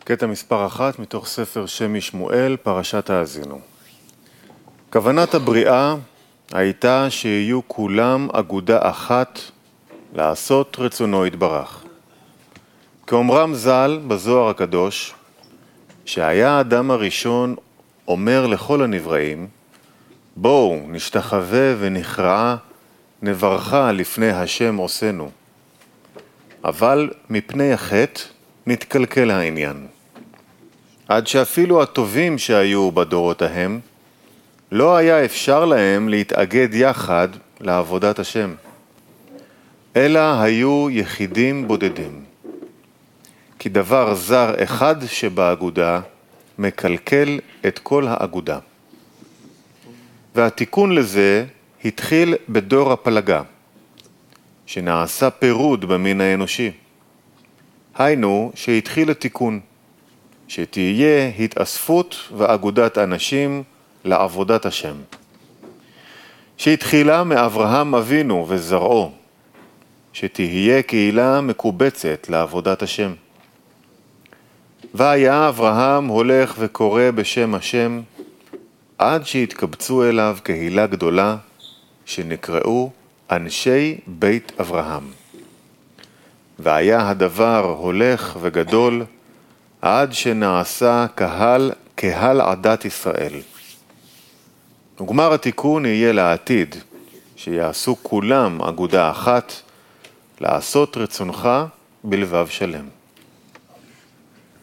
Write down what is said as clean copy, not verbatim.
קטע מספר 1 מתוך ספר שם משמואל, פרשת האזינו. כוונת הבריאה הייתה שיהיו כולם אגודה אחת לעשות רצונו יתברך. כאומרם ז"ל בזוהר הקדוש, שהיה האדם הראשון אומר לכל הנבראים, בואו נשתחווה ונכרעה, נברכה לפני השם עושנו. אבל מפני החטא נתקלקל העניין. עד שאפילו הטובים שהיו בדורות ההם, לא היה אפשר להם להתאגד יחד לעבודת השם, אלא היו יחידים בודדים. כי דבר זר אחד שבאגודה מקלקל את כל האגודה. והתיקון לזה התחיל בדור הפלגה, שנעשה פירוד במין האנושי. היינו שהתחיל התיקון, שתהיה התאספות ואגודת אנשים לעבודת השם. שהתחילה מאברהם אבינו וזרעו, שתהיה קהילה מקובצת לעבודת השם. והיה אברהם הולך וקורא בשם השם, עד שהתקבצו אליו קהילה גדולה, שנקראו אנשי בית אברהם. והיה הדבר הולך וגדול, עד שנעשה קהל עדת ישראל. וגמר התיקון יהיה לעתיד, שיעשו כולם אגודה אחת, לעשות רצונך בלבב שלם.